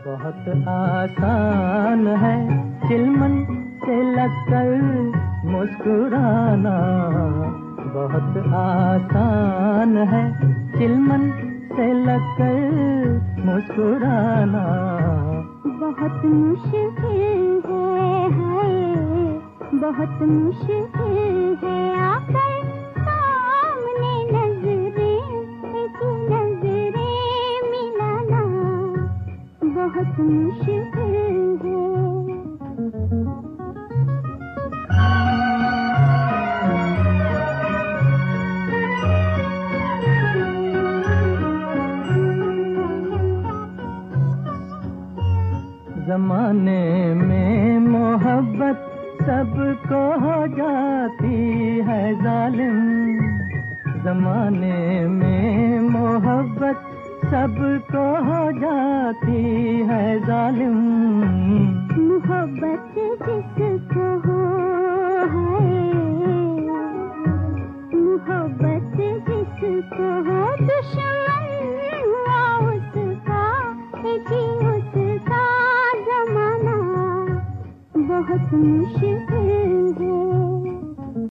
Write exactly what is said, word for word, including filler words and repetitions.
बहुत आसान है चिलमन से लगकर मुस्कुराना, बहुत आसान है चिलमन से लगकर मुस्कुराना। बहुत मुश्किल है, है बहुत मुश्किल है आकर सामने नजरें नजरें मिलाना, बहुत मुश्किल है। ज़माने में मोहब्बत सबको हो जाती है जालिम, ज़माने में मोहब्बत सबको हो जाती है जालिम। मोहब्बत जिसको हो है, मोहब्बत जिसको हो दुश्मन हुआ उसका, जी उसका जमाना बहुत मुश्किल